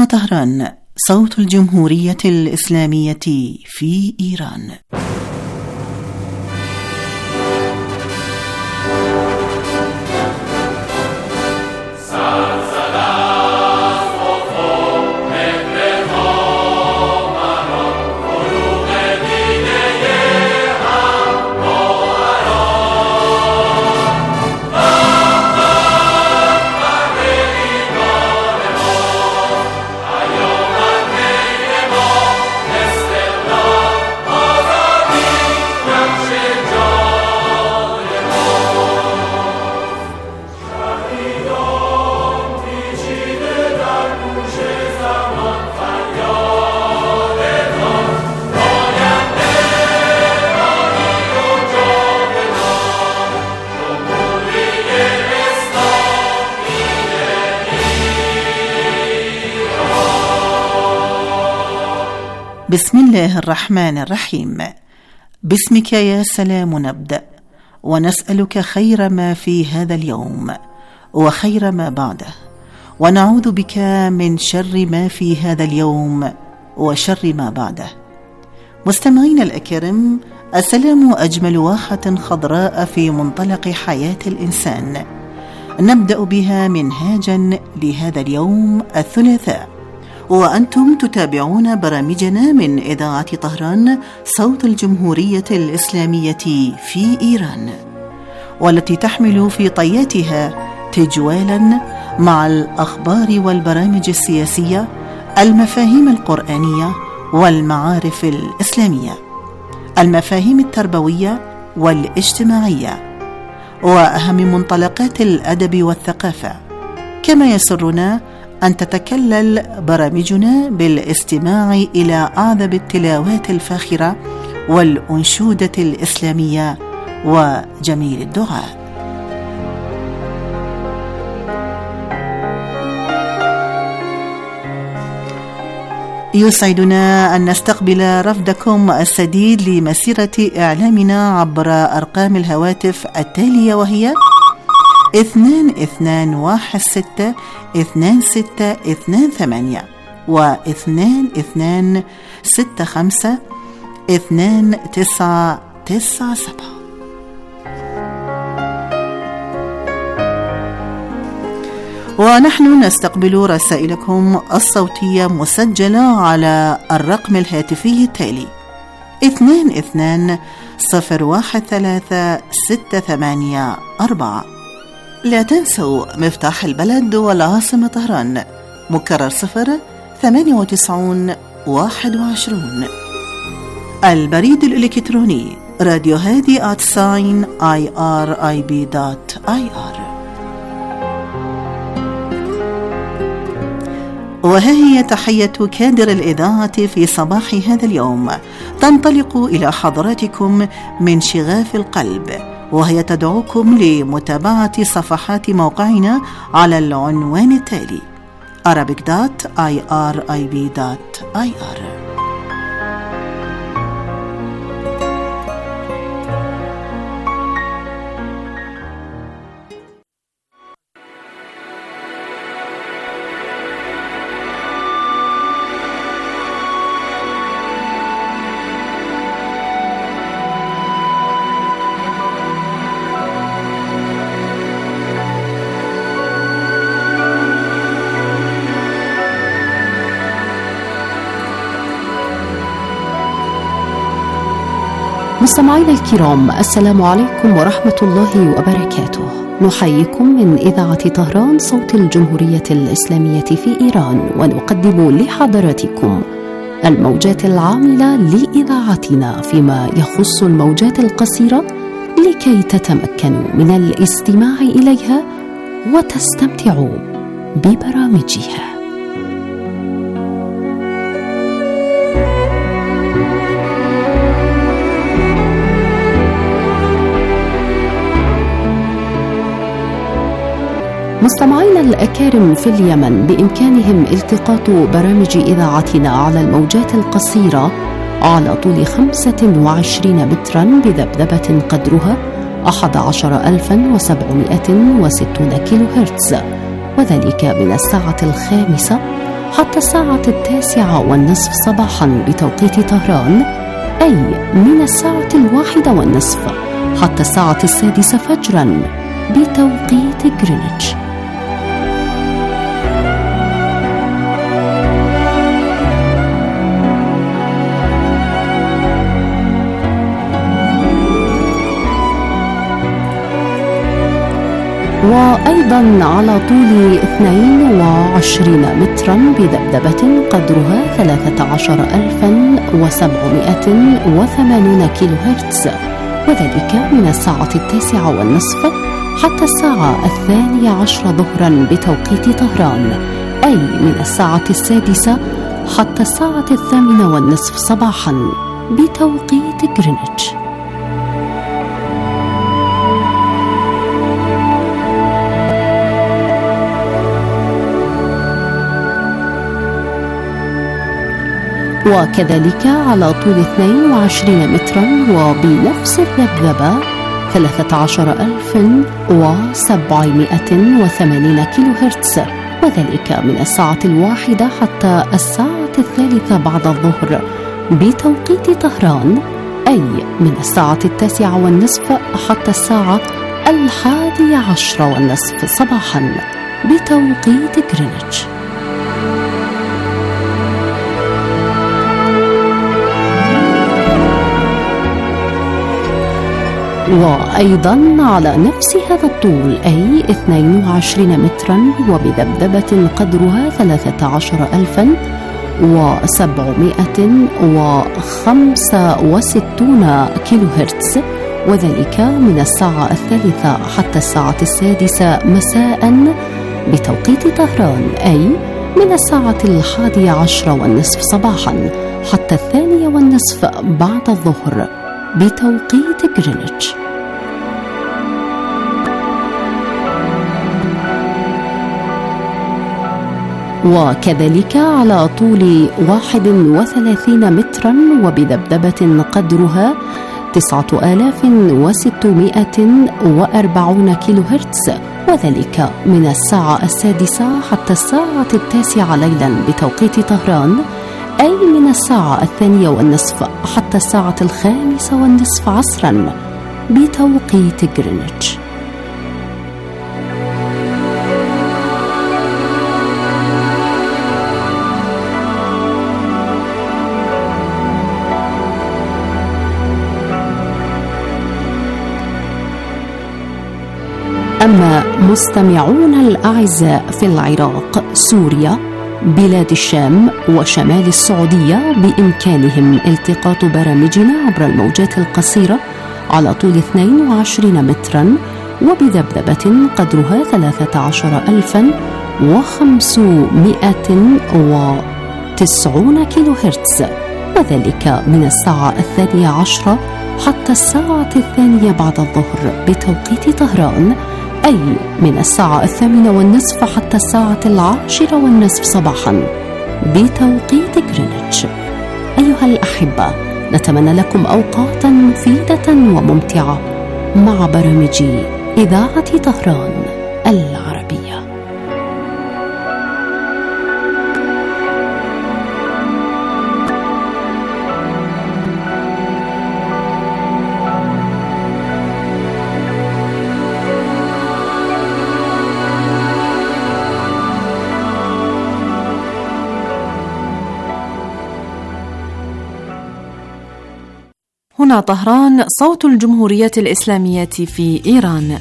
طهران، صوت الجمهورية الإسلامية في إيران. بسم الله الرحمن الرحيم. باسمك يا سلام نبدأ، ونسألك خير ما في هذا اليوم وخير ما بعده، ونعوذ بك من شر ما في هذا اليوم وشر ما بعده. مستمعين الأكرام، السلام أجمل واحة خضراء في منطلق حياة الإنسان، نبدأ بها منهاجا لهذا اليوم الثلاثاء، وأنتم تتابعون برامجنا من إذاعة طهران، صوت الجمهورية الإسلامية في إيران، والتي تحمل في طياتها تجوالا مع الأخبار والبرامج السياسية، المفاهيم القرآنية والمعارف الإسلامية، المفاهيم التربوية والاجتماعية، وأهم منطلقات الأدب والثقافة. كما يسرنا أن تتكلل برامجنا بالاستماع إلى أعذب التلاوات الفاخرة والأنشودة الإسلامية وجميل الدعاء. يسعدنا أن نستقبل رفدكم السديد لمسيرة إعلامنا عبر أرقام الهواتف التالية، وهي 2216-2628 و2265-2997. ونحن نستقبل رسائلكم الصوتية مسجلة على الرقم الهاتفي التالي 22-013-684. لا تنسوا مفتاح البلد والعاصمة طهران، مكرر 09821. البريد الإلكتروني radiohadi@irib.ir. وها هي تحية كادر الإذاعة في صباح هذا اليوم، تنطلق إلى حضراتكم من شغاف القلب، وهي تدعوكم لمتابعة صفحات موقعنا على العنوان التالي arabic.irib.ir. مستمعينا الكرام، السلام عليكم ورحمة الله وبركاته. نحييكم من إذاعة طهران، صوت الجمهورية الإسلامية في إيران، ونقدم لحضراتكم الموجات العاملة لإذاعتنا فيما يخص الموجات القصيرة، لكي تتمكنوا من الاستماع إليها وتستمتعوا ببرامجها. مستمعينا الأكارم في اليمن، بإمكانهم التقاط برامج إذاعتنا على الموجات القصيرة على طول 25 مترا بذبذبة قدرها 11760 كيلو هرتز، وذلك من الساعة 5 حتى الساعة 9:30 صباحا بتوقيت طهران، أي من الساعة 1:30 حتى الساعة 6 فجرا بتوقيت غرينتش. وأيضا على طول 22 مترا بذبذبة قدرها 13780 كيلو هرتز، وذلك من الساعة 9:30 حتى الساعة 12 ظهرا بتوقيت طهران، أي من الساعة 6 حتى الساعة 8:30 صباحا بتوقيت غرينتش. وكذلك على طول 22 مترا وبنفس الذبذبة 13780 كيلو هرتز، وذلك من الساعة 1 حتى الساعة 3 بعد الظهر بتوقيت طهران، أي من الساعة 9:30 حتى الساعة 11:30 صباحا بتوقيت غرينتش. وأيضا على نفس هذا الطول أي 22 مترا وبذبذبة قدرها 13765 كيلو هرتز، وذلك من الساعة 3 حتى الساعة 6 مساء بتوقيت طهران، أي من الساعة 11:30 صباحا حتى 2:30 بعد الظهر بتوقيت غرينتش. وكذلك على طول 31 مترا وبذبذبة قدرها 9640 كيلو هرتز، وذلك من الساعة 6 حتى الساعة 9 ليلا بتوقيت طهران، أي من الساعة 2:30 حتى الساعة 5:30 عصرا بتوقيت غرينتش. أما مستمعون الأعزاء في العراق، سوريا، بلاد الشام وشمال السعودية بإمكانهم التقاط برامجنا عبر الموجات القصيرة على طول 22 مترا وبذبذبة قدرها 13590 كيلو هرتز، وذلك من الساعة 12 حتى الساعة 2 بعد الظهر بتوقيت طهران، أي من الساعة 8:30 حتى الساعة 10:30 صباحا بتوقيت غرينتش. أيها الأحبة، نتمنى لكم أوقاتا مفيدة وممتعة مع برامج إذاعة طهران العربية. هنا طهران، صوت الجمهورية الإسلامية في إيران.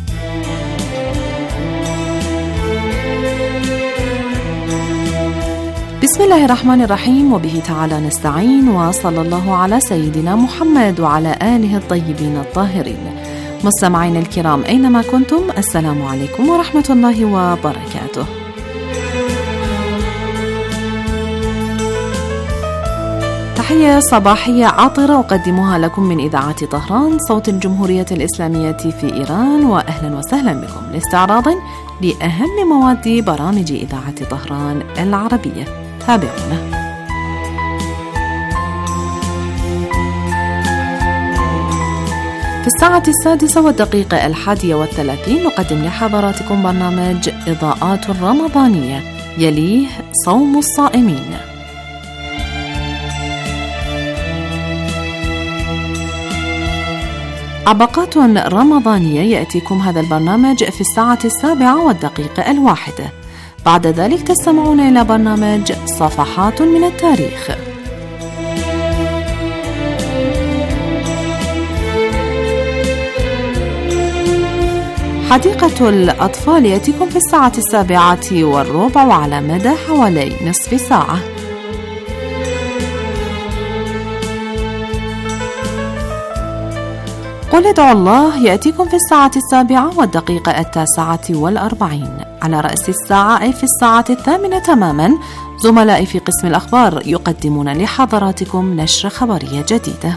بسم الله الرحمن الرحيم، وبه تعالى نستعين، وصلى الله على سيدنا محمد وعلى آله الطيبين الطاهرين. مستمعين الكرام أينما كنتم، السلام عليكم ورحمة الله وبركاته. تحية صباحية عاطرة أقدمها لكم من إذاعة طهران، صوت الجمهورية الإسلامية في إيران، وأهلا وسهلا بكم لاستعراض لأهم مواد برامج إذاعة طهران العربية. تابعونا. في الساعة 6:31 نقدم لحضراتكم برنامج إضاءات رمضانية يليه صوم الصائمين. عبقات رمضانية يأتيكم هذا البرنامج في 7:01. بعد ذلك تستمعون إلى برنامج صفحات من التاريخ. حديقة الأطفال يأتيكم في 7:07 وعلى مدى حوالي نصف ساعة. قل ادعوا الله يأتيكم في 7:09 على رأس الساعة، أي في 8:00 تماما. زملائي في قسم الأخبار يقدمون لحضراتكم نشرة خبرية جديدة.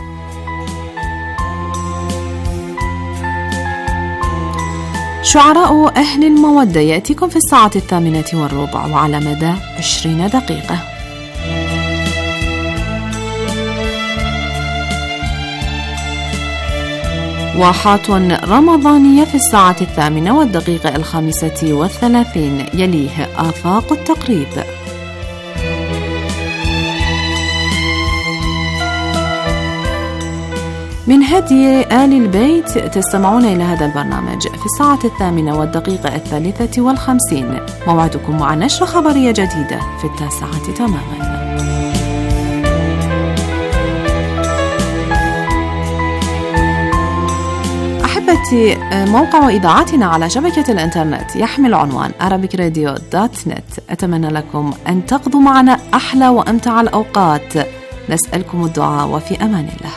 شعراء أهل المودة يأتيكم في 8:08 وعلى مدى 20 دقيقة. واحات رمضانية في 8:35 يليه آفاق التقريب. من هدي آل البيت تستمعون إلى هذا البرنامج في 8:53. موعدكم مع نشرة خبرية جديدة في 9 تماما. أحبتي، موقع إذاعتنا على شبكة الإنترنت يحمل عنوان arabicradio.net. أتمنى لكم أن تقضوا معنا أحلى وأمتع الأوقات. نسألكم الدعاء وفي أمان الله.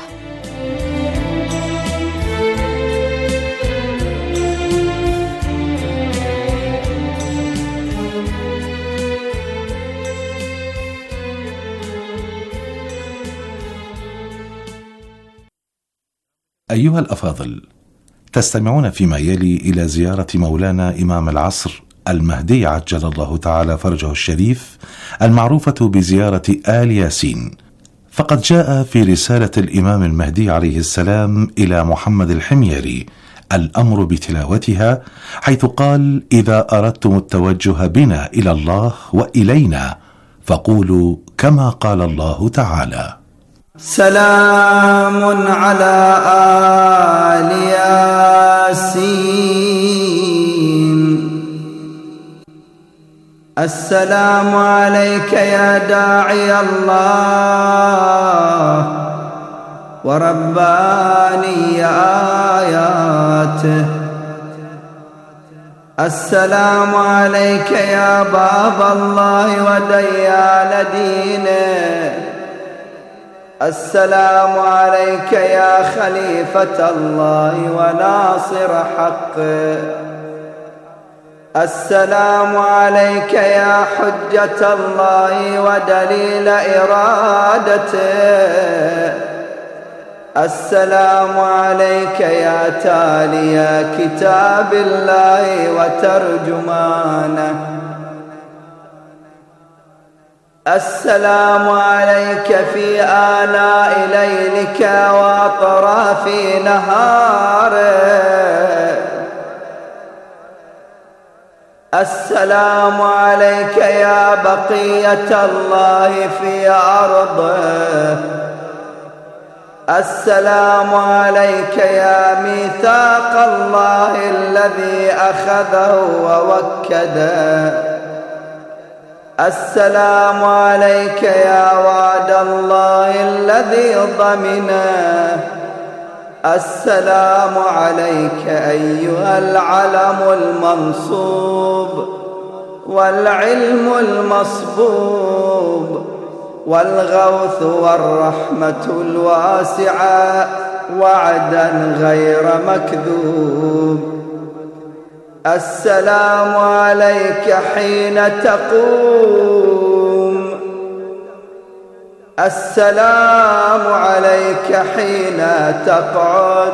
أيها الأفاضل، تستمعون فيما يلي إلى زيارة مولانا إمام العصر المهدي عجل الله تعالى فرجه الشريف، المعروفة بزيارة آل ياسين. فقد جاء في رسالة الإمام المهدي عليه السلام إلى محمد الحميري الأمر بتلاوتها، حيث قال: إذا أردتم التوجه بنا إلى الله وإلينا فقولوا كما قال الله تعالى: سلام على آل ياسين. السلام عليك يا داعي الله ورباني آياته. السلام عليك يا باب الله وديان دينه. السلام عليك يا خليفة الله وناصر حقه. السلام عليك يا حجة الله ودليل إرادته. السلام عليك يا تالي كتاب الله وترجمانه. السلام عليك في آلاء ليلك وأطراف نهارك. السلام عليك يا بقية الله في أرضه. السلام عليك يا ميثاق الله الذي أخذه ووكده. السلام عليك يا وعد الله الذي ضمنه. السلام عليك أيها العلم المنصوب والعلم المصبوب والغوث والرحمة الواسعة وعدا غير مكذوب. السلام عليك حين تقوم. السلام عليك حين تقعد.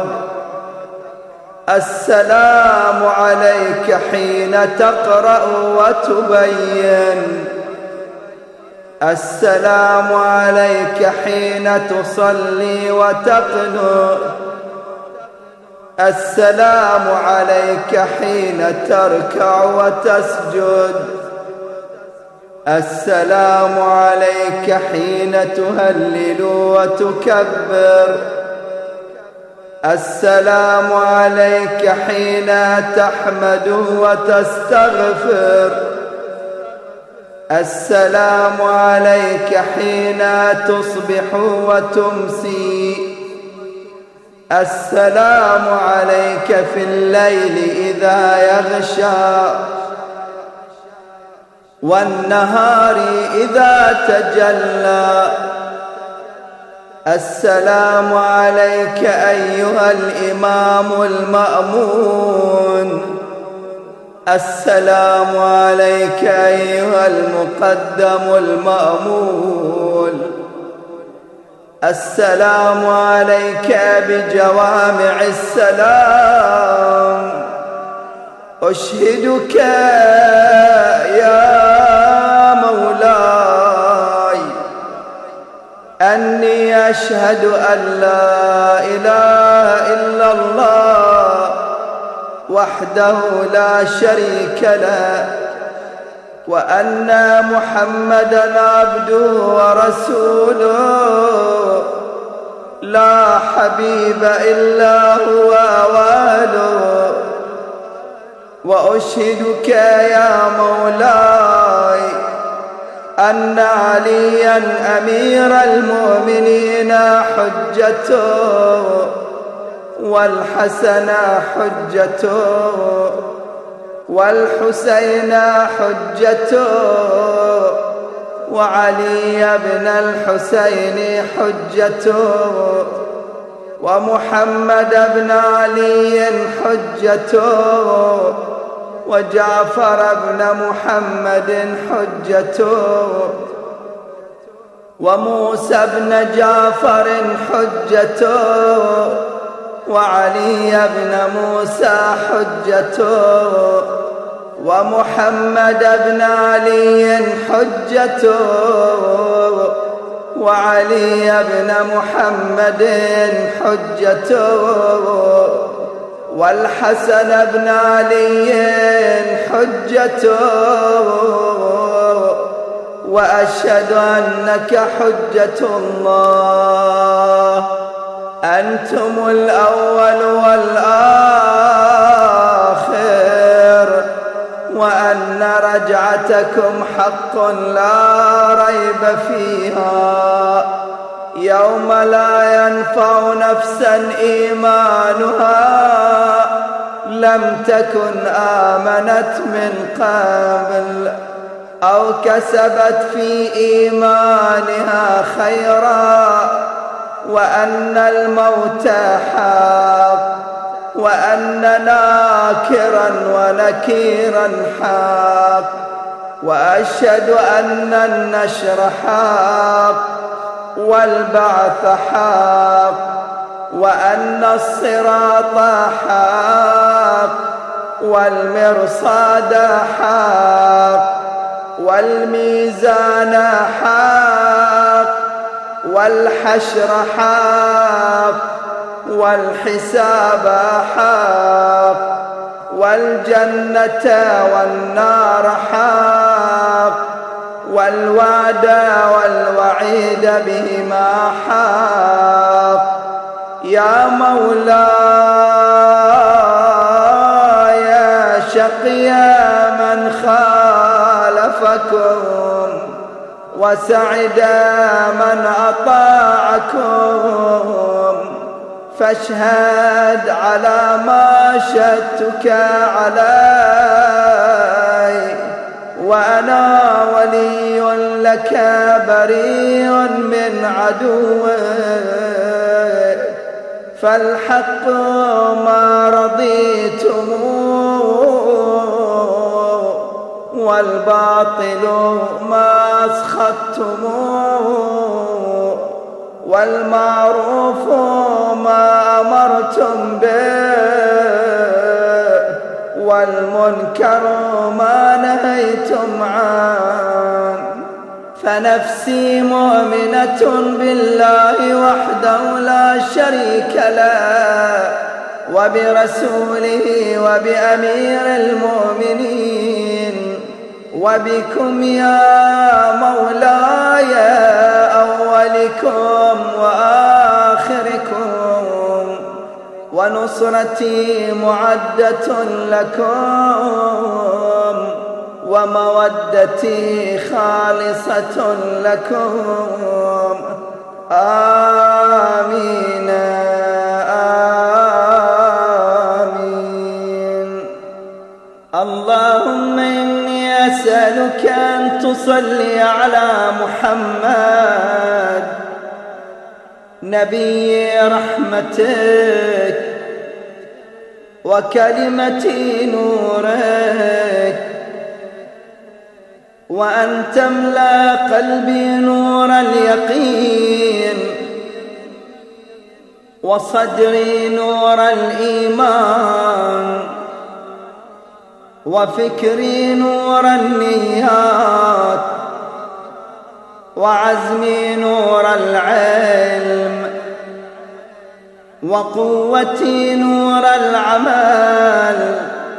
السلام عليك حين تقرأ وتبين. السلام عليك حين تصلي وتقنت. السلام عليك حين تركع وتسجد. السلام عليك حين تهلل وتكبر، السلام عليك حين تحمد وتستغفر، السلام عليك حين تصبح وتمسي، السلام عليك في الليل إذا يغشى والنهار إذا تجلى، السلام عليك أيها الإمام المأمون، السلام عليك أيها المقدم المأمول، السلام عليك بجوامع السلام، أشهدك يا مولاي أني أشهد أن لا إله إلا الله وحده لا شريك له، وأن محمدًا عبده ورسوله لا حبيب إلا هو واله، وأشهدك يا مولاي أن عليا أمير المؤمنين حجته، والحسن حجته، والحسين حجته، وعلي بن الحسين حجته، ومحمد بن علي حجته، وجعفر بن محمد حجته، وموسى بن جعفر حجته، وعلي بن موسى حجته، ومحمد بن علي حجته، وعلي بن محمد حجته، والحسن بن علي حجته، وأشهد أنك حجة الله، أنتم الأول والآخر، وأن رجعتكم حق لا ريب فيها، يوم لا ينفع نفسا إيمانها لم تكن آمنت من قبل أو كسبت في إيمانها خيرا، وأن الموت حق، وأن ناكرا ونكيرا حق، وأشهد أن النشر حق، والبعث حق، وأن الصراط حق، والمرصاد حق، والميزان حق، والحشر حق، والحساب حق، والجنة والنار حق، والوعد والوعيد بهما حق. يا مولاي شقيا من خالفكم، وسعدا من أطاعكم، فاشهد على ما شهدتك علي، وأنا ولي لك بريء من عدوك، فالحق ما رضيتموه، والباطل ما أسخطتموه، والمعروف ما أمرتم به، والمنكر ما نهيتم عنه. فنفسي مؤمنة بالله وحده لا شريك له، وبرسوله وبأمير المؤمنين، وبكم يا مولاي أولكم وآخركم، ونصرتي معدة لكم، ومودتي خالصة لكم. آمين آمين. اللهم إني أسألك أن تصلي على محمد نبي رحمتك وكلمة نورك، وأن تملأ قلبي نور اليقين، وصدري نور الإيمان، وفكري نور النيات، وعزمي نور العلم، وقوتي نور العمل،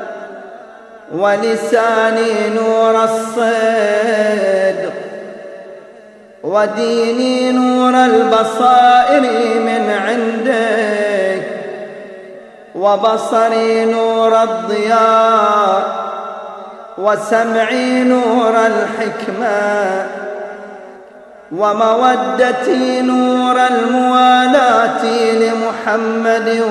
ولساني نور الصدق، وديني نور البصائر من عندك، وبصري نور الضياء، وسمعي نور الحكمة، ومودتي نور الموالاة لمحمد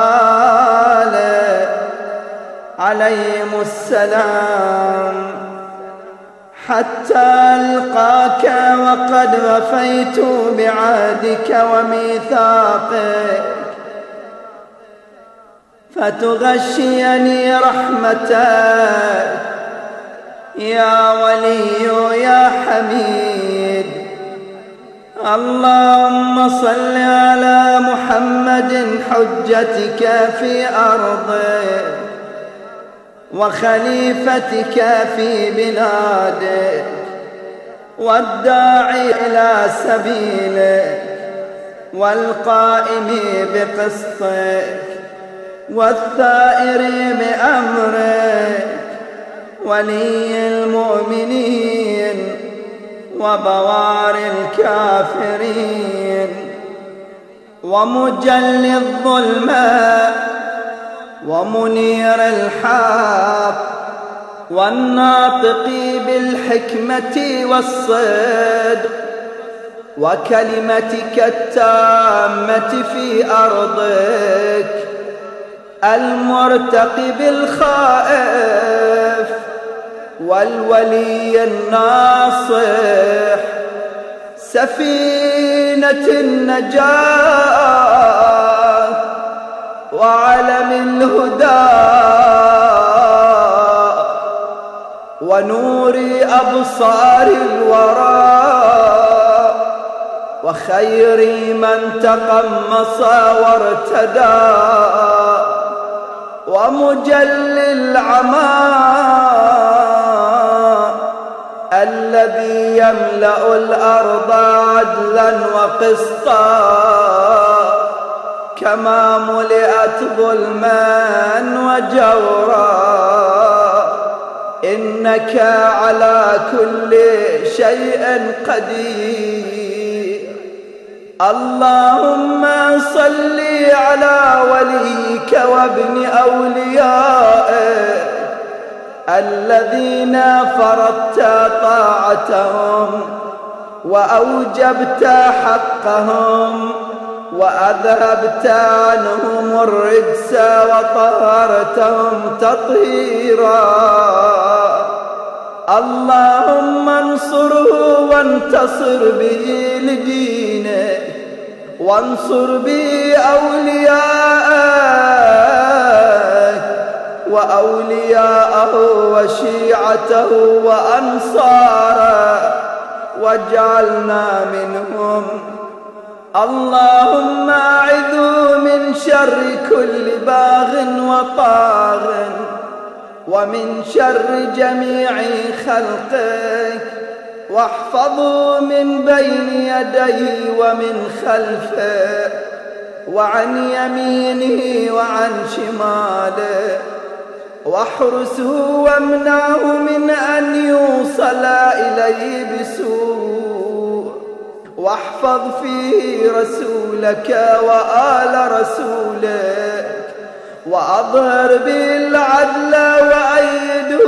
وآله عليهم السلام، حتى ألقاك وقد وفيت بعهدك وميثاقك، فتغشيني رحمتك يا ولي يا حميد. اللهم صل على محمد حجتك في أرضك وخليفتك في بلادك، والداعي إلى سبيلك، والقائم بقسطك، والثائر بأمرك، ولي المؤمنين وبوار الكافرين، ومجلي الظلمات ومنير الحق، والناطق بالحكمة والصدق، وكلمتك التامة في أرضك، المرتقب الخائف، والولي الناصح، سفينة النجاة، وعلم الهدى، ونور أبصار الورى، وخير من تقمص وارتدى، ومجلي العمى الذي يملأ الأرض عدلا وقسطا، كما ملئت ظلما وجورا، إنك على كل شيء قدير. اللهم صل على وليك وابن أوليائك الذين فرضت طاعتهم وأوجبت حقهم وأذهبت عنهم الرجس وطهرتهم تطهيرا. اللهم انصره وانتصر به لدينك، وانصر به أولياءك وأولياءه وشيعته وأنصاره، واجعلنا منهم. اللهم أعذه من شر كل باغ وطاغ، ومن شر جميع خلقك، واحفظه من بين يديه ومن خلفه وعن يمينه وعن شماله، واحرسه وامنعه من أن يوصل إليه بسوء، واحفظ فيه رسولك وآل رسولك، وأظهر به العدل وأيده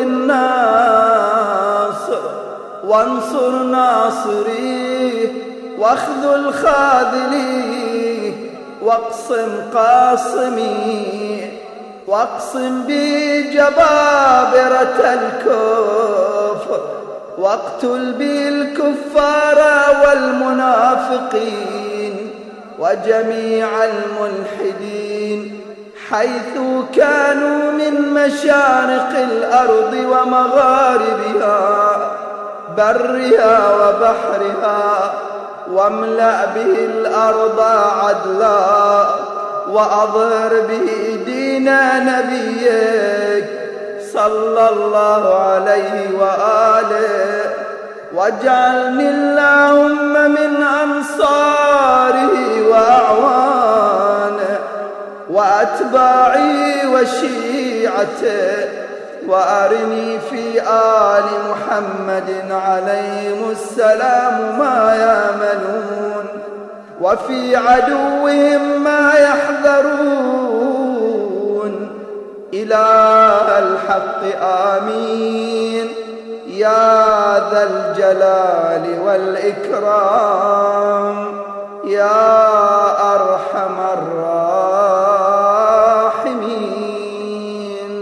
بالناصر، وانصر ناصريه واخذل خاذليه، واقسم قاصميه، واقسم به جبابرة الكفر، واقتل به الكفار والمنافقين وجميع الملحدين حيث كانوا من مشارق الأرض ومغاربها برها وبحرها، واملأ به الأرض عدلا، وأظهر به دين نبيك صلى الله عليه وآله، واجعلني اللهم من أنصاره وأعوانه وأتباعه وشيعته، وأرني في آل محمد عليهم السلام ما يأملون، وفي عدوهم ما يحذرون. إله الحق آمين يا ذا الجلال والإكرام يا أرحم الراحمين.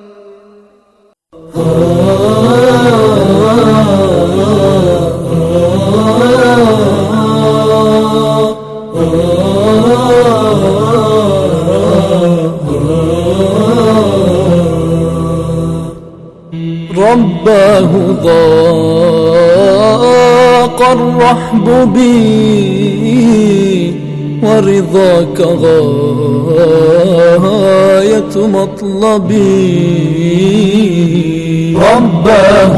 رباه ضاق الرحب بي، ورضاك غاية مطلبي. رباه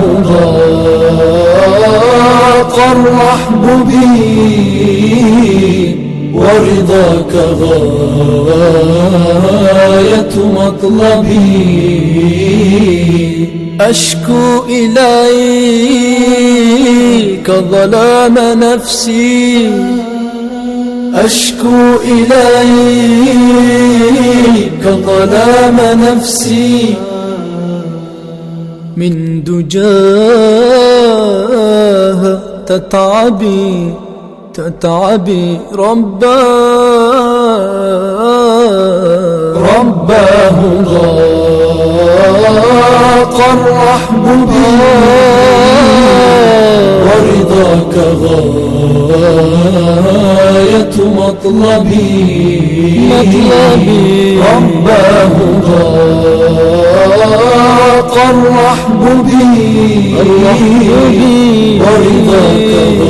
ضاق الرحب بي، ورضاك غاية مطلبي. أشكو إليك ظلام نفسي، أشكو إليك ظلام نفسي، من دجاها تتعبي تتعبي. رباه ضاق الرحب بي، ورضاك غاية مطلبي. رباه ضاق الرحب بي، ورضاك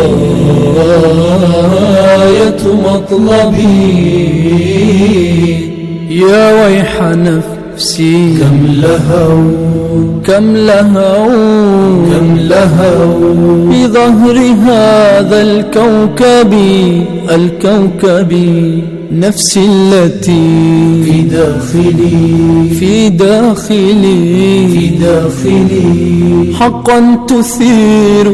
غاية مطلبي. يا ويح نفسي كم لهوا بظهر هذا الكوكب نفسي التي في داخلي حقا تثير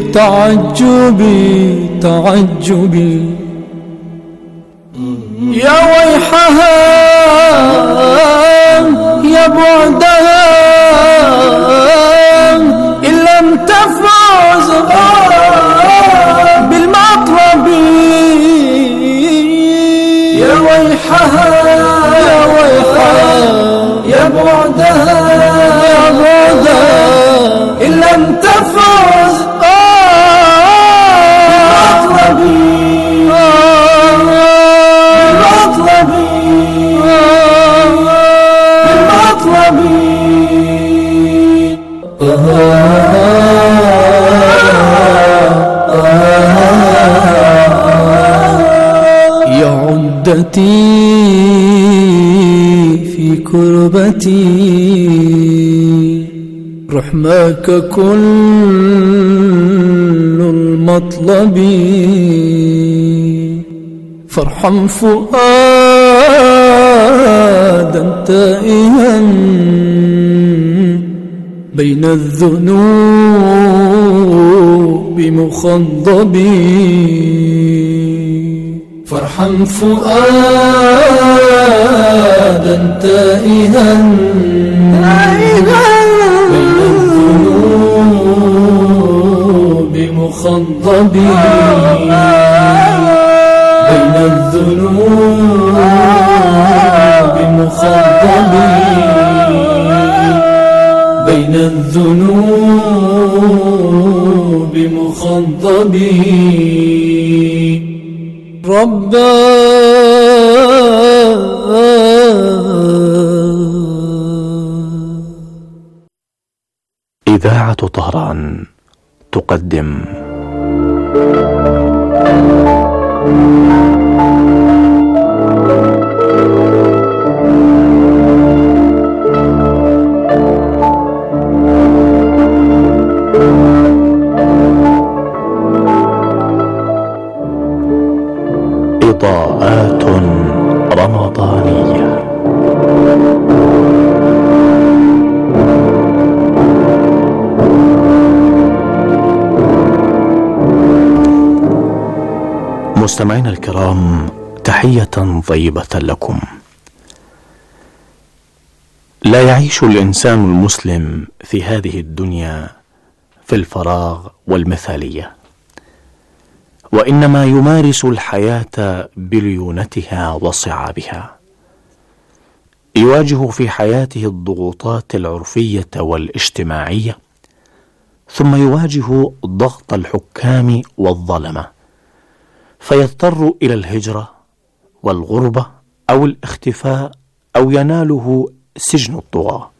تعجبي. يا ويحها يا بعدها إن لم تفوز بالمطلب. يا ويحها يا بعدها إن لم تفوز يا عدتي في كربتي، رحماك كل المطلب. فارحم فؤادا تائها بين الذنوب مخضبي فارحم فؤادا تائها بين الذنوب مخضبي بين الذنوب مخضبي بين الذنوب مخضبي ربا إذاعة طهران تقدم إضاءات رمضانية. مستمعينا الكرام، تحية طيبة لكم. لا يعيش الإنسان المسلم في هذه الدنيا في الفراغ والمثالية، وإنما يمارس الحياة بليونتها وصعابها. يواجه في حياته الضغوطات العرفية والاجتماعية، ثم يواجه ضغط الحكام والظلمة، فيضطر إلى الهجرة والغربة أو الاختفاء، أو يناله سجن الطغاة.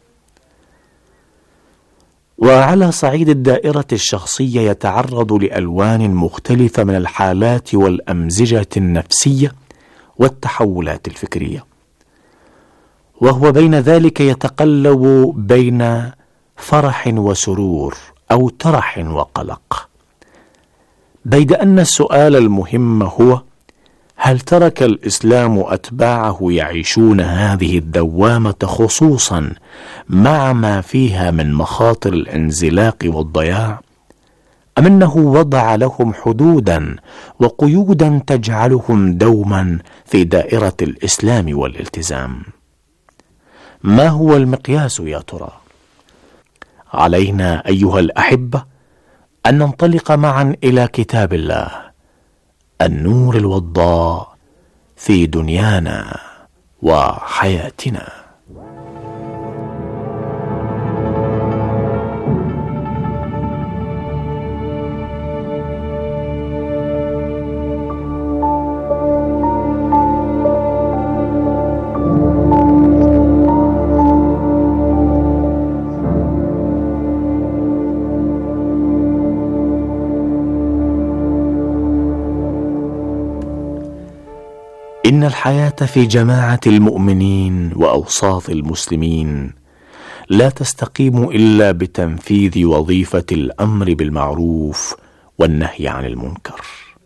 وعلى صعيد الدائرة الشخصية يتعرض لألوان مختلفة من الحالات والأمزجة النفسية والتحولات الفكرية، وهو بين ذلك يتقلب بين فرح وسرور أو ترح وقلق، بيد أن السؤال المهم هو: هل ترك الإسلام أتباعه يعيشون هذه الدوامة، خصوصا مع ما فيها من مخاطر الانزلاق والضياع، أم أنه وضع لهم حدودا وقيودا تجعلهم دوما في دائرة الإسلام والالتزام؟ ما هو المقياس يا ترى؟ علينا أيها الأحبة أن ننطلق معا إلى كتاب الله، النور الوضاء في دنيانا وحياتنا. إن الحياة في جماعة المؤمنين وأوساط المسلمين لا تستقيم إلا بتنفيذ وظيفة الأمر بالمعروف والنهي عن المنكر.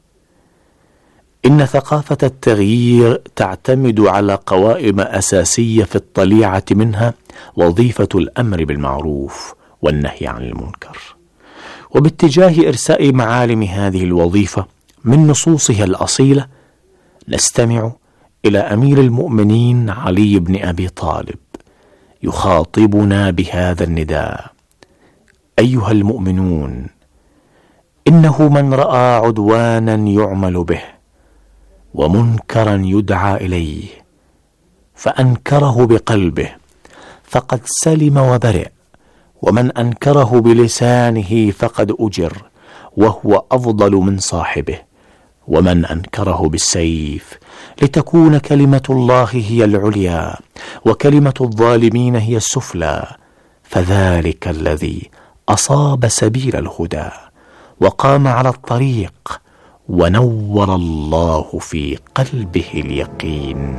إن ثقافة التغيير تعتمد على قوائم أساسية، في الطليعة منها وظيفة الأمر بالمعروف والنهي عن المنكر، وباتجاه إرساء معالم هذه الوظيفة من نصوصها الأصيلة نستمع إلى أمير المؤمنين علي بن أبي طالب يخاطبنا بهذا النداء: أيها المؤمنون، إنه من رأى عدوانا يعمل به ومنكرا يدعى إليه فأنكره بقلبه فقد سلم وبرئ، ومن أنكره بلسانه فقد أجر وهو أفضل من صاحبه، ومن أنكره بالسيف لتكون كلمة الله هي العليا وكلمة الظالمين هي السفلى، فذلك الذي أصاب سبيل الهدى وقام على الطريق ونور الله في قلبه اليقين.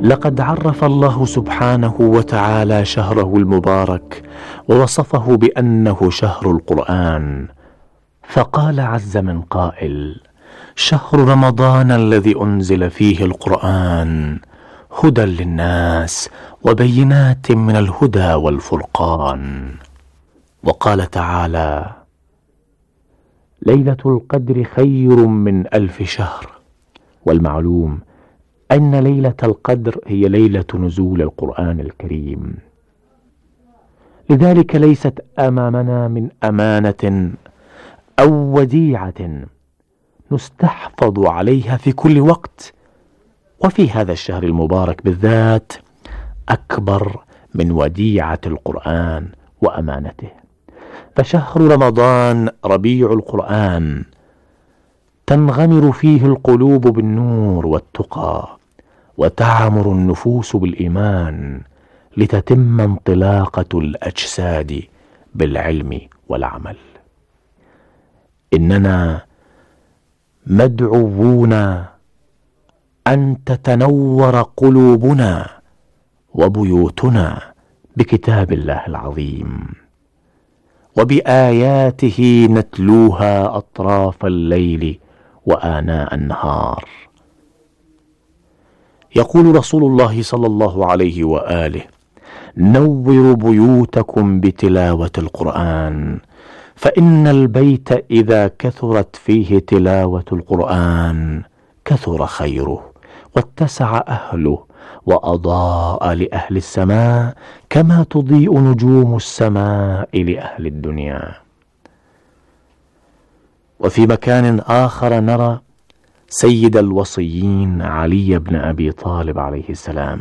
لقد عرف الله سبحانه وتعالى شهره المبارك ووصفه بأنه شهر القرآن، فقال عز من قائل: شهر رمضان الذي أنزل فيه القرآن هدى للناس وبينات من الهدى والفرقان. وقال تعالى: ليلة القدر خير من 1000 شهر. والمعلوم أن ليلة القدر هي ليلة نزول القرآن الكريم، لذلك ليست أمامنا من أمانة أو وديعة نستحفظ عليها في كل وقت، وفي هذا الشهر المبارك بالذات أكبر من وديعة القرآن وأمانته. فشهر رمضان ربيع القرآن، تنغمر فيه القلوب بالنور والتقى، وتعمر النفوس بالإيمان، لتتم انطلاقة الأجساد بالعلم والعمل. إننا مدعوون أن تتنور قلوبنا وبيوتنا بكتاب الله العظيم، وبآياته نتلوها أطراف الليل وآناء النهار. يقول رسول الله صلى الله عليه وآله: نوروا بيوتكم بتلاوة القرآن، فإن البيت إذا كثرت فيه تلاوة القرآن كثر خيره واتسع أهله وأضاء لأهل السماء كما تضيء نجوم السماء لأهل الدنيا. وفي مكان آخر نرى سيد الوصيين علي بن أبي طالب عليه السلام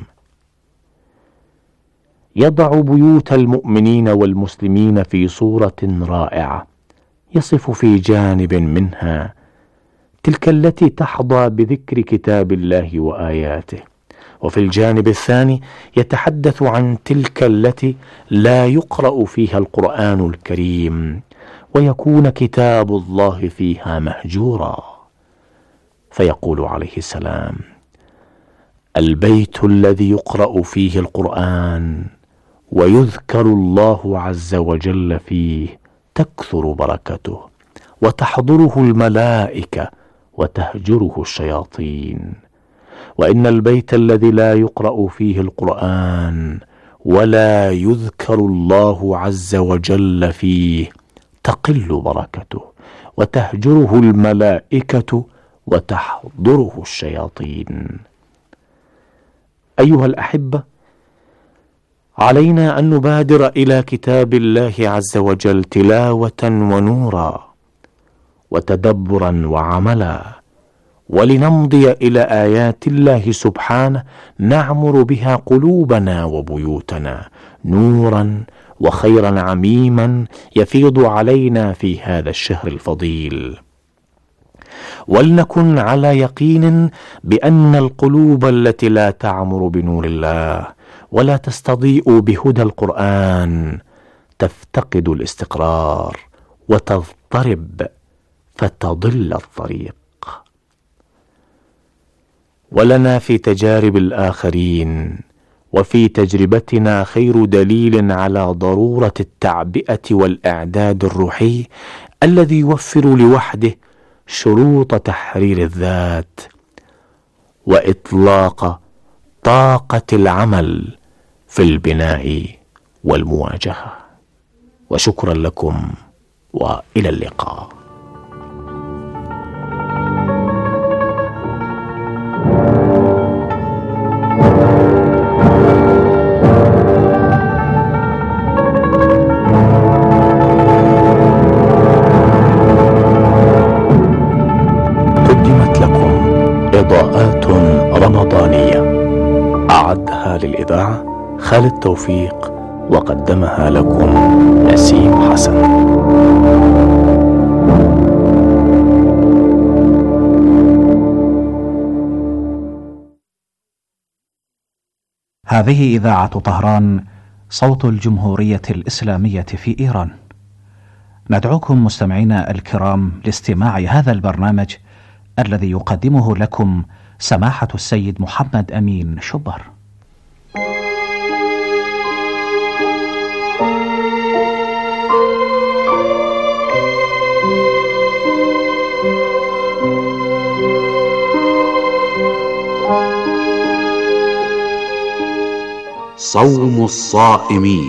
يضع بيوت المؤمنين والمسلمين في صورة رائعة، يصف في جانب منها تلك التي تحظى بذكر كتاب الله وآياته، وفي الجانب الثاني يتحدث عن تلك التي لا يقرأ فيها القرآن الكريم ويكون كتاب الله فيها مهجورا. فيقول عليه السلام: البيت الذي يقرأ فيه القرآن ويذكر الله عز وجل فيه تكثر بركته وتحضره الملائكة وتهجره الشياطين، وإن البيت الذي لا يقرأ فيه القرآن ولا يذكر الله عز وجل فيه تقل بركته وتهجره الملائكة وتحضره الشياطين. أيها الأحبة، علينا أن نبادر إلى كتاب الله عز وجل تلاوة ونورا وتدبرا وعملا، ولنمضي إلى آيات الله سبحانه نعمر بها قلوبنا وبيوتنا نورا وخيرا عميما يفيض علينا في هذا الشهر الفضيل. ولنكن على يقين بأن القلوب التي لا تعمر بنور الله ولا تستضيء بهدى القرآن تفتقد الاستقرار وتضطرب فتضل الطريق. ولنا في تجارب الآخرين وفي تجربتنا خير دليل على ضرورة التعبئة والإعداد الروحي الذي يوفر لوحده شروط تحرير الذات وإطلاق طاقة العمل في البناء والمواجهة. وشكرا لكم وإلى اللقاء. قدمت لكم إضاءات رمضانية، أعدها للإذاعة خالد توفيق، وقدمها لكم نسيم حسن. هذه إذاعة طهران، صوت الجمهورية الإسلامية في إيران. ندعوكم مستمعينا الكرام لاستماع هذا البرنامج الذي يقدمه لكم سماحة السيد محمد أمين شبر. صوم الصائمين.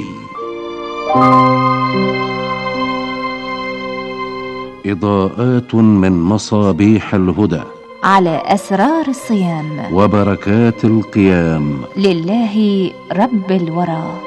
إضاءات من مصابيح الهدى على أسرار الصيام وبركات القيام لله رب الورى.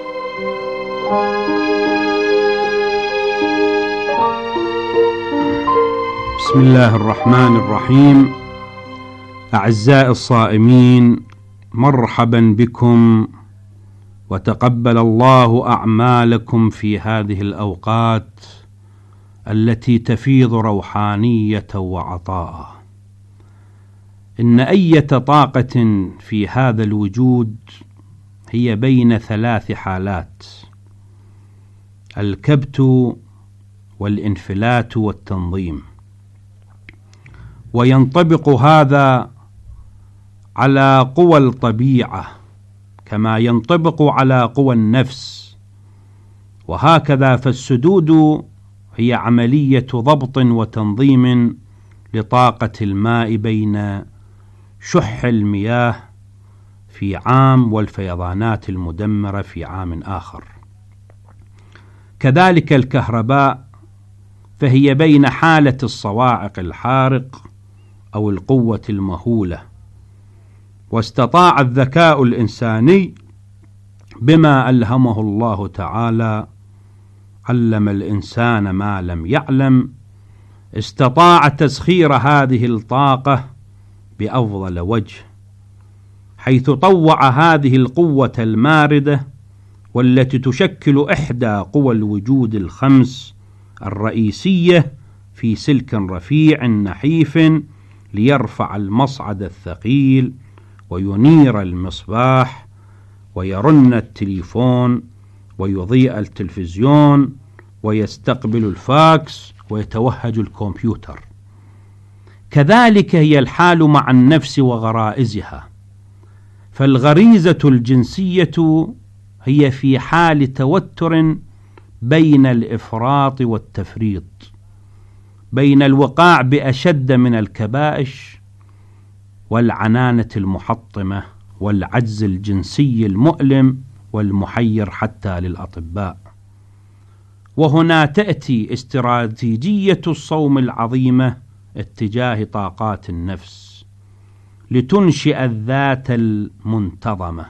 بسم الله الرحمن الرحيم. أعزائي الصائمين، مرحبا بكم، وتقبل الله أعمالكم في هذه الأوقات التي تفيض روحانية وعطاء. إن أية طاقة في هذا الوجود هي بين ثلاث حالات: الكبت والانفلات والتنظيم. وينطبق هذا على قوى الطبيعة كما ينطبق على قوى النفس، وهكذا فالسدود هي عملية ضبط وتنظيم لطاقة الماء بين شح المياه في عام والفيضانات المدمرة في عام آخر. كذلك الكهرباء فهي بين حالة الصواعق الحارق أو القوة المهولة. واستطاع الذكاء الإنساني بما ألهمه الله تعالى، علم الإنسان ما لم يعلم، استطاع تسخير هذه الطاقة بأفضل وجه، حيث طوع هذه القوة الماردة والتي تشكل إحدى قوى الوجود الخمس الرئيسية في سلك رفيع نحيف ليرفع المصعد الثقيل وينير المصباح ويرن التليفون ويضيء التلفزيون ويستقبل الفاكس ويتوهج الكمبيوتر. كذلك هي الحال مع النفس وغرائزها، فالغريزة الجنسية هي في حال توتر بين الإفراط والتفريط، بين الوقاع بأشد من الكبائش والعنانة المحطمة والعجز الجنسي المؤلم والمحير حتى للأطباء. وهنا تأتي استراتيجية الصوم العظيمة اتجاه طاقات النفس لتنشئ الذات المنتظمة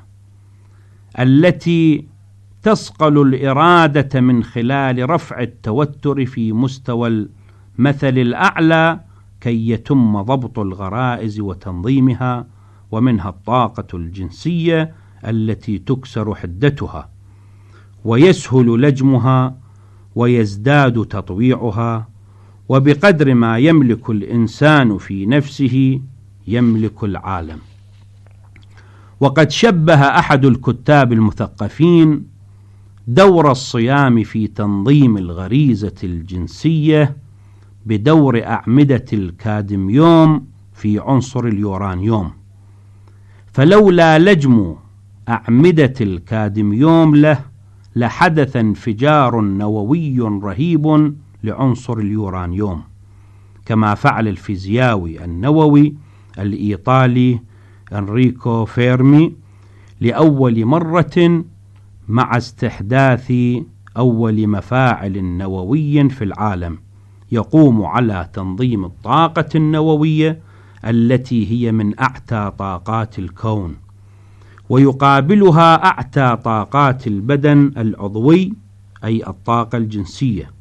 التي تصقل الإرادة من خلال رفع التوتر في مستوى المثل الأعلى كي يتم ضبط الغرائز وتنظيمها، ومنها الطاقة الجنسية التي تكسر حدتها ويسهل لجمها ويزداد تطويعها. وبقدر ما يملك الإنسان في نفسه يملك العالم. وقد شبه أحد الكتاب المثقفين دور الصيام في تنظيم الغريزة الجنسية بدور أعمدة الكادميوم في عنصر اليورانيوم، فلولا لجم أعمدة الكادميوم له لحدث انفجار نووي رهيب لعنصر اليورانيوم، كما فعل الفيزياوي النووي الإيطالي أنريكو فيرمي لأول مرة مع استحداث أول مفاعل نووي في العالم يقوم على تنظيم الطاقة النووية التي هي من أعتى طاقات الكون، ويقابلها أعتى طاقات البدن العضوي أي الطاقة الجنسية.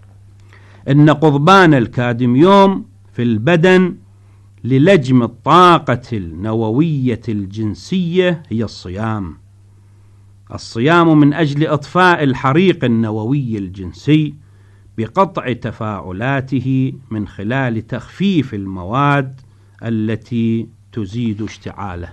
إن قضبان الكادميوم في البدن للجم الطاقة النووية الجنسية هي الصيام. الصيام من أجل إطفاء الحريق النووي الجنسي بقطع تفاعلاته من خلال تخفيف المواد التي تزيد اشتعاله.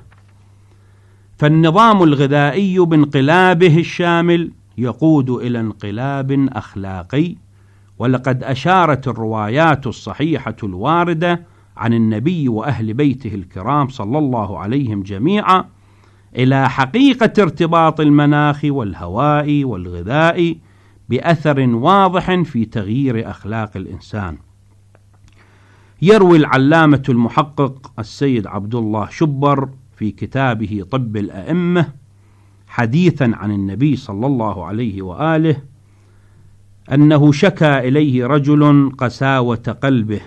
فالنظام الغذائي بانقلابه الشامل يقود إلى انقلاب أخلاقي، ولقد أشارت الروايات الصحيحة الواردة عن النبي وأهل بيته الكرام صلى الله عليهم جميعا إلى حقيقة ارتباط المناخ والهواء والغذاء بأثر واضح في تغيير أخلاق الإنسان. يروي العلامة المحقق السيد عبد الله شبر في كتابه طب الأئمة حديثا عن النبي صلى الله عليه وآله أنه شكى إليه رجل قساوة قلبه،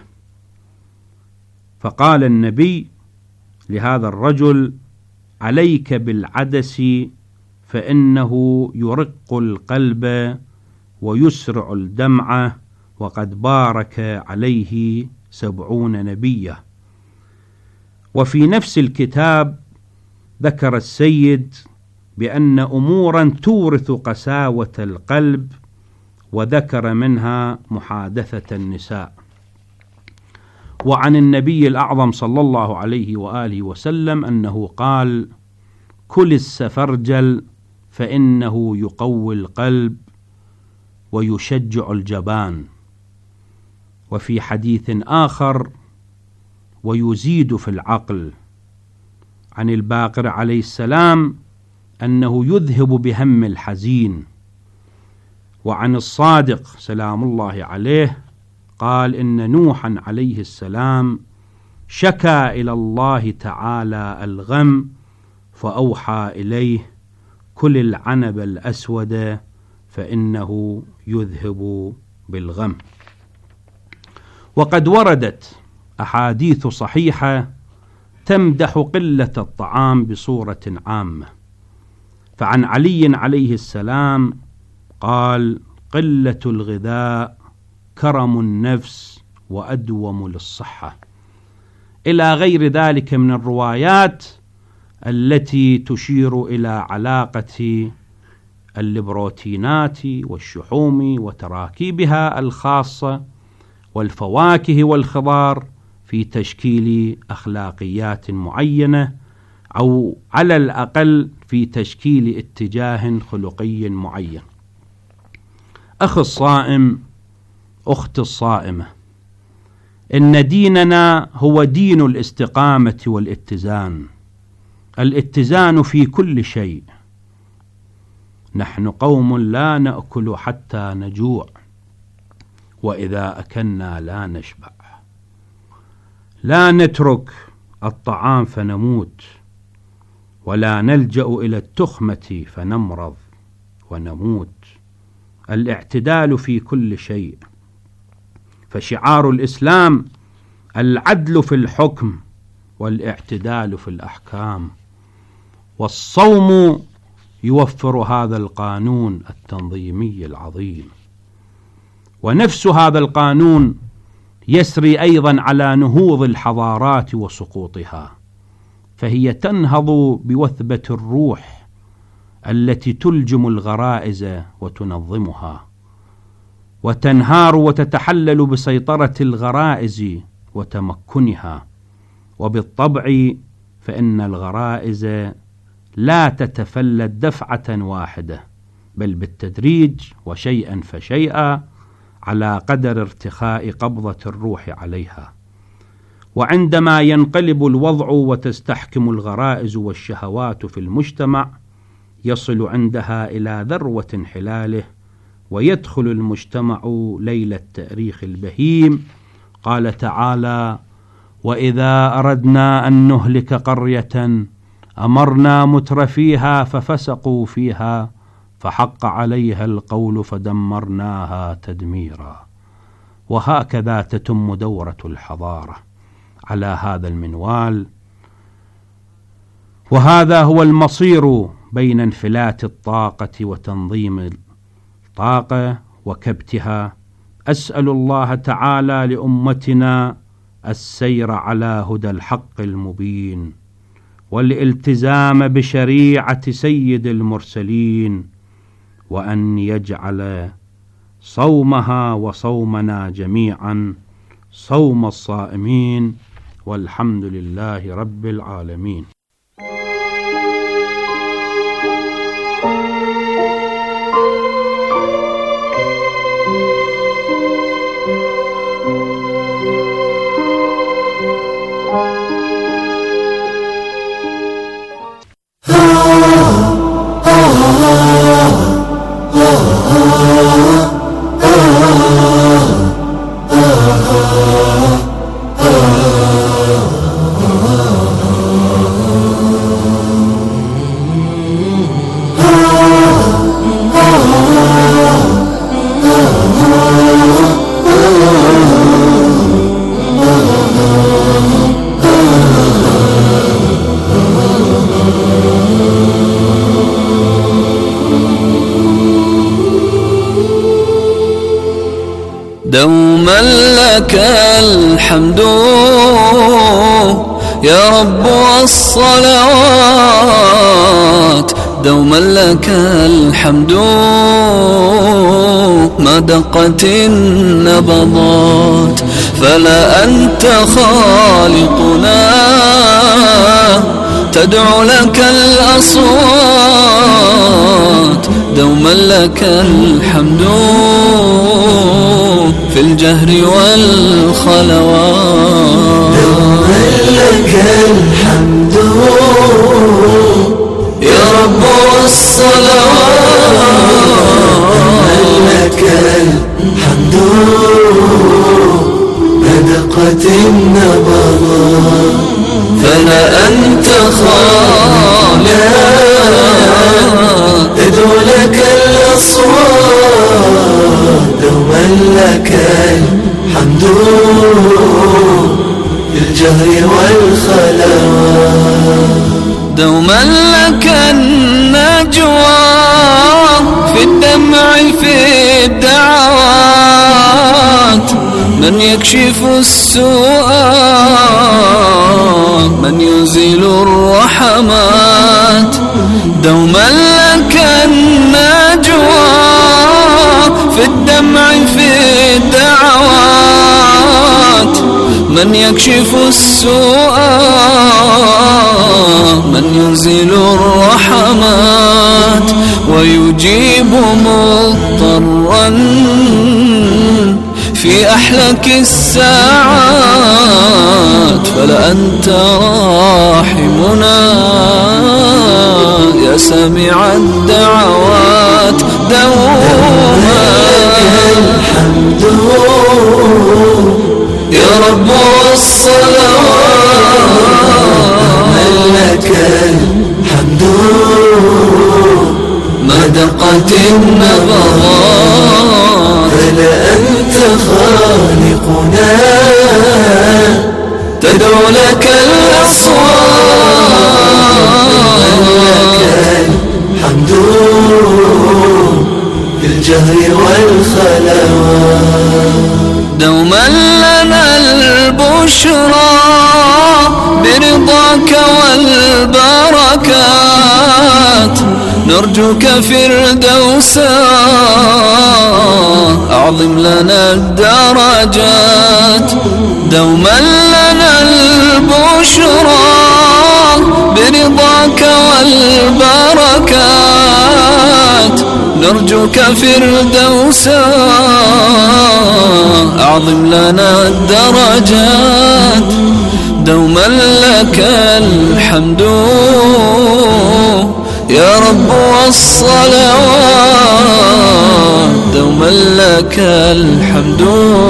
فقال النبي لهذا الرجل: عليك بالعدس فإنه يرق القلب ويسرع الدمع، وقد بارك عليه 70 نبيا. وفي نفس الكتاب ذكر السيد بأن أمورا تورث قساوة القلب، وذكر منها محادثة النساء. وعن النبي الأعظم صلى الله عليه وآله وسلم أنه قال: كل السفرجل فإنه يقوي القلب ويشجع الجبان. وفي حديث آخر: ويزيد في العقل. عن الباقر عليه السلام أنه يذهب بهم الحزين. وعن الصادق سلام الله عليه قال إن نوحا عليه السلام شكى إلى الله تعالى الغم فأوحى إليه: كل العنب الأسود فإنه يذهب بالغم. وقد وردت أحاديث صحيحة تمدح قلة الطعام بصورة عامة. فعن علي عليه السلام قال: قلة الغذاء كرم النفس وأدوم للصحة، إلى غير ذلك من الروايات التي تشير إلى علاقة البروتينات والشحوم وتراكيبها الخاصة والفواكه والخضار في تشكيل أخلاقيات معينة، أو على الأقل في تشكيل اتجاه خلقي معين. أخ الصائم، أخت الصائمة، إن ديننا هو دين الاستقامة والاتزان، الاتزان في كل شيء. نحن قوم لا نأكل حتى نجوع، وإذا أكلنا لا نشبع. لا نترك الطعام فنموت، ولا نلجأ إلى التخمة فنمرض ونموت. الاعتدال في كل شيء. فشعار الإسلام العدل في الحكم والاعتدال في الأحكام، والصوم يوفر هذا القانون التنظيمي العظيم. ونفس هذا القانون يسري أيضا على نهوض الحضارات وسقوطها، فهي تنهض بوثبة الروح التي تلجم الغرائز وتنظمها، وتنهار وتتحلل بسيطرة الغرائز وتمكنها. وبالطبع فإن الغرائز لا تتفلت دفعة واحدة، بل بالتدريج وشيئا فشيئا على قدر ارتخاء قبضة الروح عليها. وعندما ينقلب الوضع وتستحكم الغرائز والشهوات في المجتمع، يصل عندها إلى ذروة انحلاله، ويدخل المجتمع ليل التأريخ البهيم. قال تعالى: وإذا أردنا أن نهلك قرية أمرنا مترفيها ففسقوا فيها فحق عليها القول فدمرناها تدميرا. وهكذا تتم دورة الحضارة على هذا المنوال. وهذا هو المصير بين انفلات الطاقة وتنظيم الطاقة وكبتها. أسأل الله تعالى لأمتنا السير على هدى الحق المبين، والالتزام بشريعة سيد المرسلين، وأن يجعل صومها وصومنا جميعا صوم الصائمين، والحمد لله رب العالمين. دوما لك الحمد يا رب والصلوات، دوما لك الحمد ما دقت النبضات، فلا أنت خالقنا تدعو لك الأصوات، دوما لك الحمد في الجهر والخلوات، دوما لك الحمد يا رب والصلوات، دوما لك الحمد ما دقت النبضات، فلا أنت خالق تدعو لك الأصوات، دوما لك الحمد في الجهر والخلوات، دوما لك النجوى في الدمع في الدعوات، من يكشف السوء من يزيل الرحمات، دوما لك النجوى في الدمع في الدعوات، من يكشف السوء من يزيل الرحمات، ويجيب مضطرا في أحلك الساعات، فلا أنت راحمنا يا سامع الدعوات، دوما الحمد يا رب والصلوات، دوما لك الحمد ما دقت النبضات، فلا أنت خالقنا تدعو لك الأصوات، لك الحمد في الجهر والخلوات، دوما لنا البشرى برضاك والبركات، نرجوك فردوسا أعظم لنا الدرجات، دوما لنا البشرى برضاك والبركات، نرجوك فردوسا أعظم لنا الدرجات، دوما لك الحمد يا رب والصلوات، دوما لك الحمد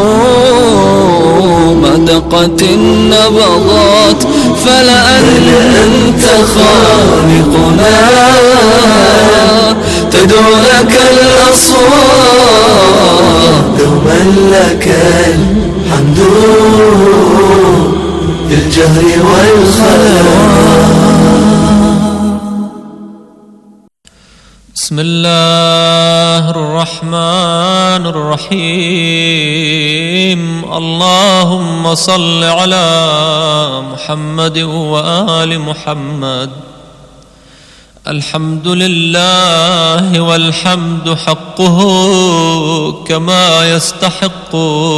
ما دقت النبضات، فلا أنت خالقنا تدعو لك الأصوات، دوما لك الحمد في الجهر والخلوات. بسم الله الرحمن الرحيم. اللهم صل على محمد وآل محمد. الحمد لله والحمد حقه كما يستحق،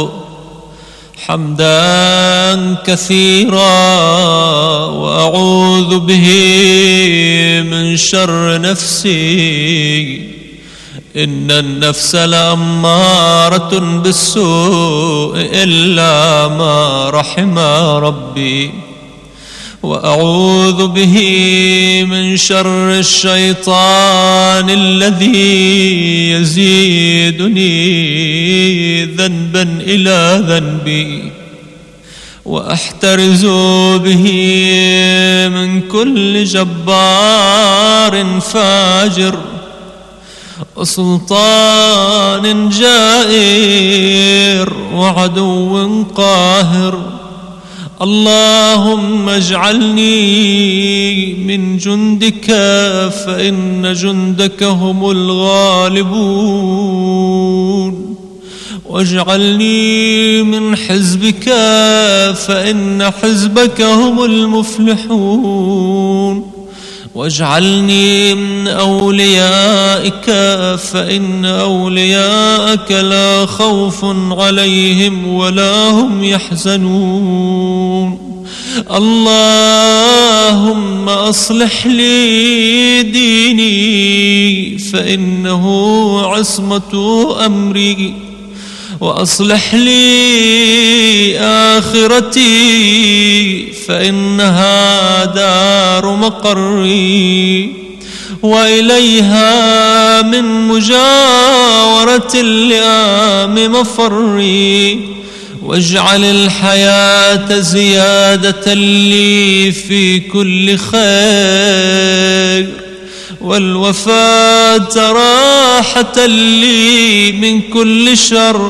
حمدا كثيرا، وأعوذ به من شر نفسي، إن النفس لأمارة بالسوء إلا ما رحم ربي، وأعوذ به من شر الشيطان الذي يزيدني ذنبا إلى ذنبي، وأحترز به من كل جبار فاجر وسلطان جائر وعدو قاهر. اللهم اجعلني من جندك فإن جندك هم الغالبون، واجعلني من حزبك فإن حزبك هم المفلحون، واجعلني من أوليائك فإن أولياءك لا خوف عليهم ولا هم يحزنون. اللهم أصلح لي ديني فإنه عصمة أمري، وأصلح لي آخرتي فإنها دار مقري، وإليها من مجاورة اللئام مفري، واجعل الحياة زيادة لي في كل خير، والوفاة راحة لي من كل شر.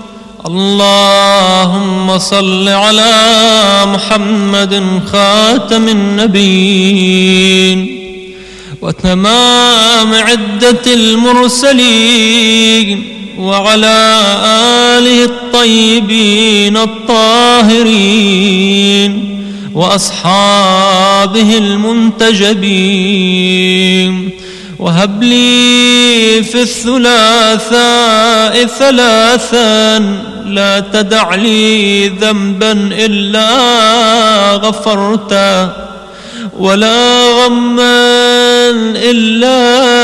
اللهم صل على محمد خاتم النبيين وتمام عدة المرسلين، وعلى آله الطيبين الطاهرين وأصحابه المنتجبين. وهب لي في الثلاثاء ثلاثا لا تدع لي ذنبا إلا غفرته، ولا غما إلا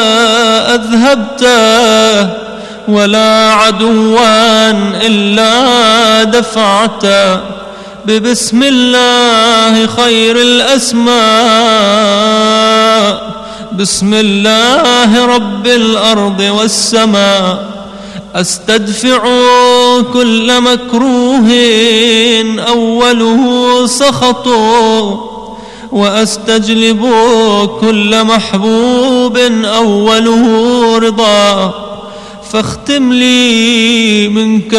أذهبته، ولا عدوا إلا دفعته، ببسم الله خير الأسماء، بسم الله رب الأرض والسماء. أستدفع كل مكروه أوله سخط، وأستجلب كل محبوب أوله رضا، فاختم لي منك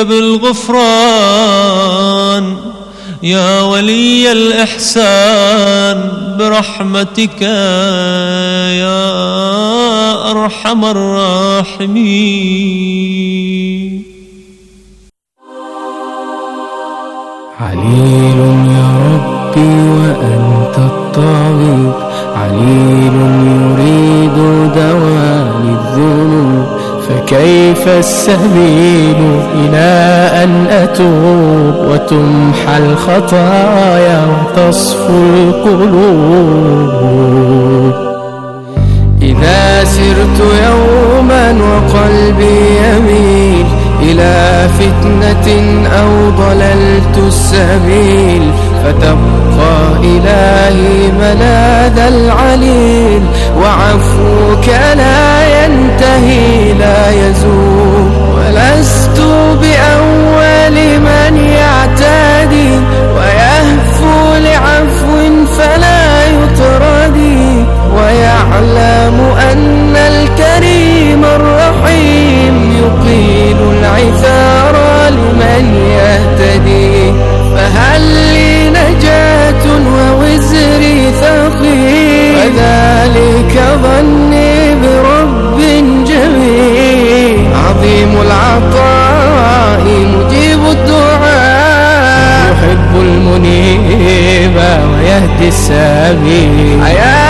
بالغفران يا ولي الإحسان برحمتك يا أرحم الراحمين. عليل يا ربي وأنت الطبيب، عليل يريد دواء الذنوب، فكيف السبيل إلى أن أتوب وتمحى الخطايا وتصفو القلوب؟ إذا سرت يوما وقلبي يميل إلى فتنة أو ضللت السبيل، فتبقى إلهي ملاذ العليل، وعفوك لا ينتهي لا يزول، ولست بأول من يعتدي ويهفو لعفو فلا يطردي، ويعلم أن الكريم الرحيم يقيل العثار لمن يهتدي. فهل لي نجاة ووزري ثقيل، وذلك ظني برب جميل، عظيم العطاء مجيب الدعاء، يحب المنيب ويهدي السبيل.